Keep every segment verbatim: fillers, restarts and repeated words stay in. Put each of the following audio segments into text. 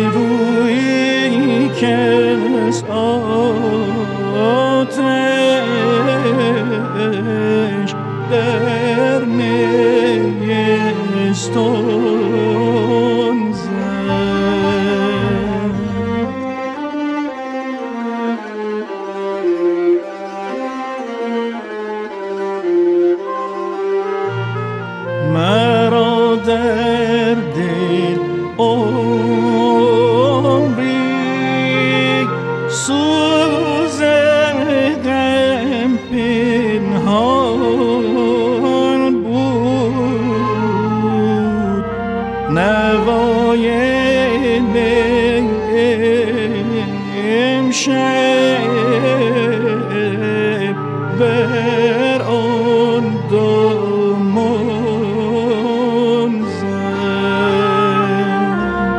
گویی که از آتش در نیستان زد. مرا در دل عمری سوز غم پنهان بود، نوای امشب بر آن دامان زد.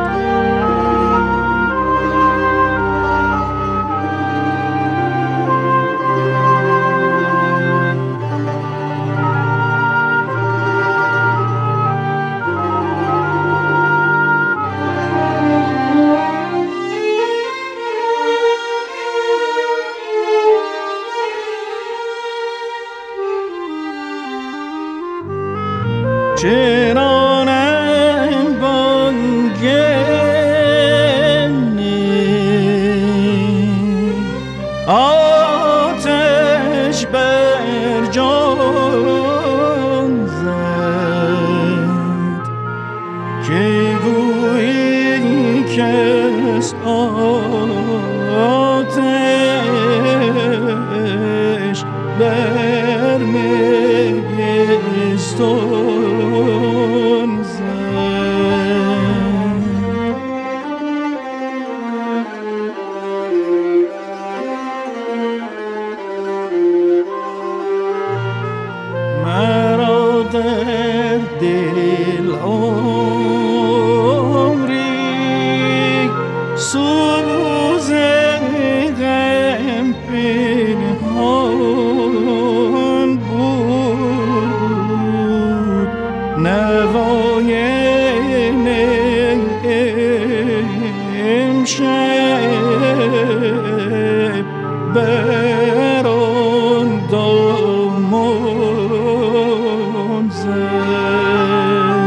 چنانم بانگی آتش بر جان زد که گویی که از آتش بر نیستان زد. مرا در دل عمری سوز غم پنهان بود، نوای امشب بر آن دامان زد.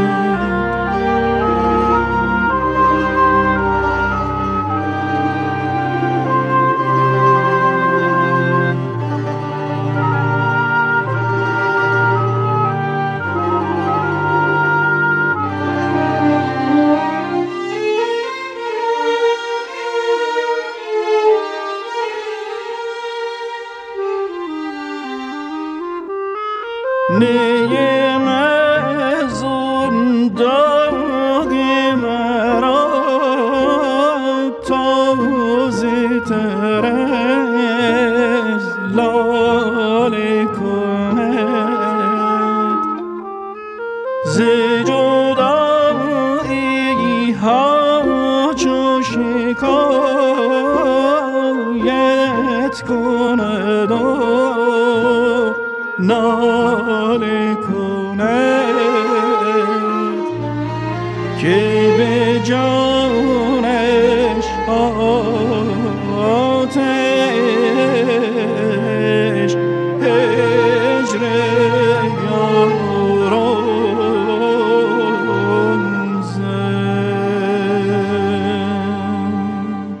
نیم از اون داغ مرا تازه تر از لاله کند، ز جدایی ها چو شکایت کند و ناله کند که به جانش آتش هجر یاران زد.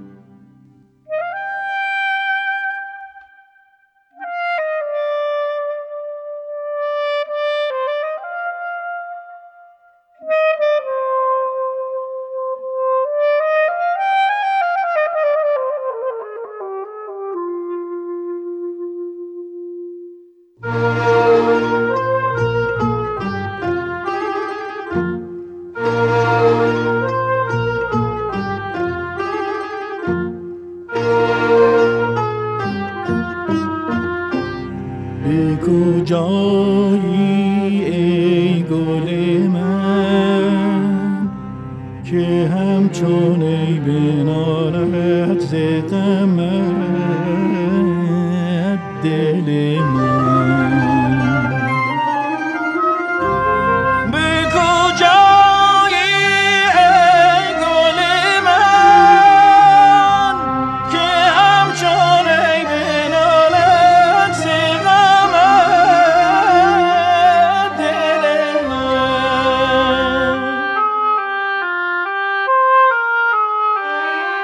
به کجایی ای گل من که همچون ای بنالد ز غمت دل من؟ به کجایی ای گل من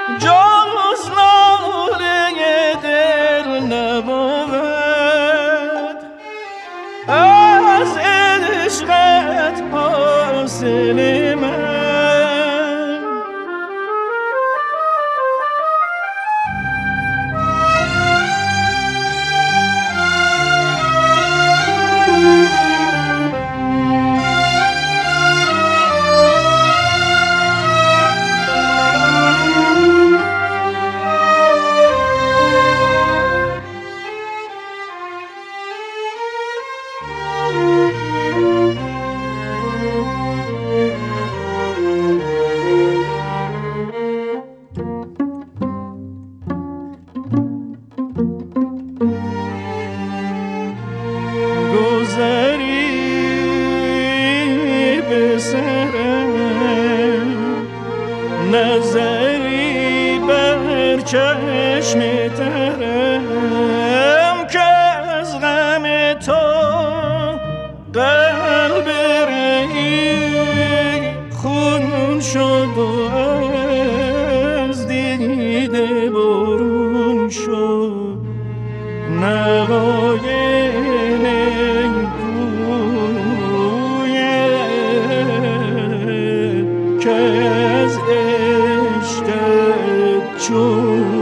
جز ناله دل نبود از عشقت حاصل من. نظری بر چشم ترم که از غم تو قلب رهی خون شد و از دیده برون شد نوای نیکویت که از عشقت چون